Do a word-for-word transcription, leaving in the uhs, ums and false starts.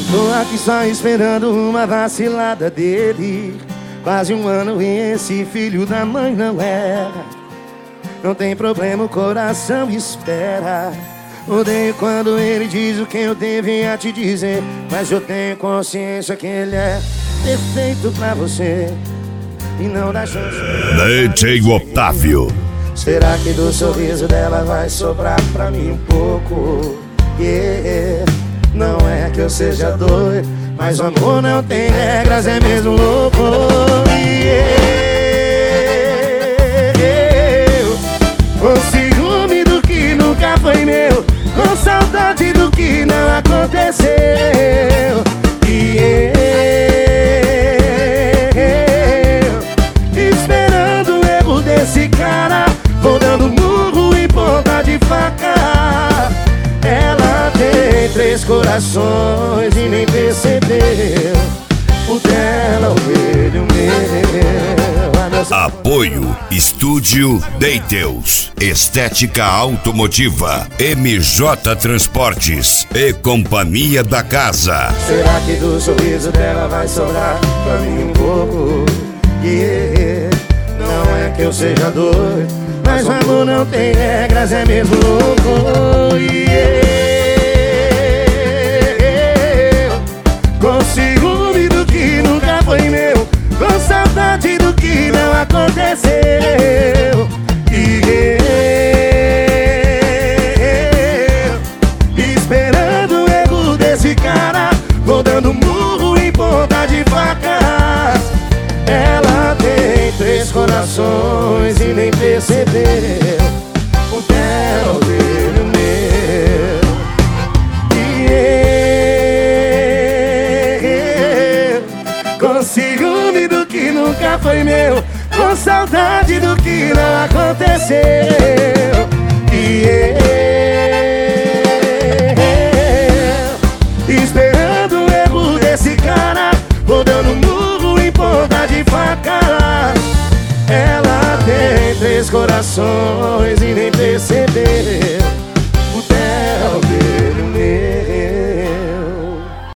Tô aqui só esperando uma vacilada dele. Quase um ano e esse filho da mãe não erra. Não tem problema, o coração espera. Odeio quando ele diz o que eu devia te dizer, mas eu tenho consciência que ele é perfeito pra você e não dá chance. D J Otávio. Será que do sorriso dela vai sobrar pra mim um pouco? Yeah. Não é que eu seja doido, mas o amor não tem regras, é mesmo louco. Yeah. Com ciúme do que nunca foi meu, com saudade do que não aconteceu. Yeah. Esperando o erro desse cara, vou dando murro em ponta de faca. Ela tem três corações e nem percebeu. O dela, o dele, o meu. Apoio Estúdio Deiteus, Estética Automotiva, M J Transportes e Companhia da Casa. Será que do sorriso dela vai sobrar pra mim um pouco? Yeah. Não é que eu seja doido, mas o amor não tem regras, é mesmo louco. Yeah. Com ciúme do que nunca foi meu, com saudade do que não aconteceu. Yeah. Esperando o erro desse cara, vou dando murro em ponta de faca. Ela tem três corações e nem percebeu. O dela, o dele, o meu. Yeah. Com ciúme do que nunca foi meu, com saudade do que não aconteceu. Yeah. Esperando o erro desse cara, vou dando murro em ponta de faca. Ela tem três corações e nem percebeu.